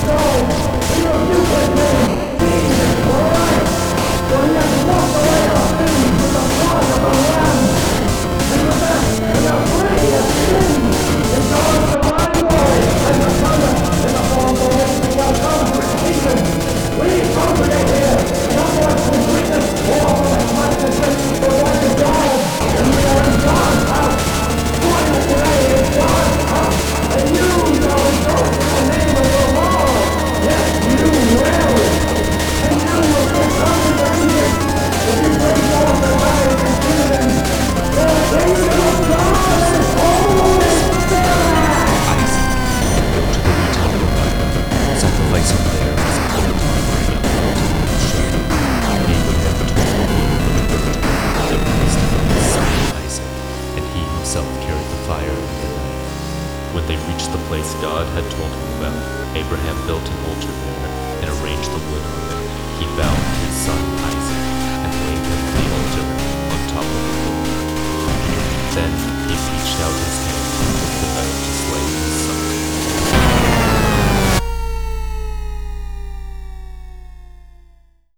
When they reached the place God had told him about, Abraham built an altar there and arranged the wood on it. He bound his son Isaac and laid him the altar on top of the wood. Then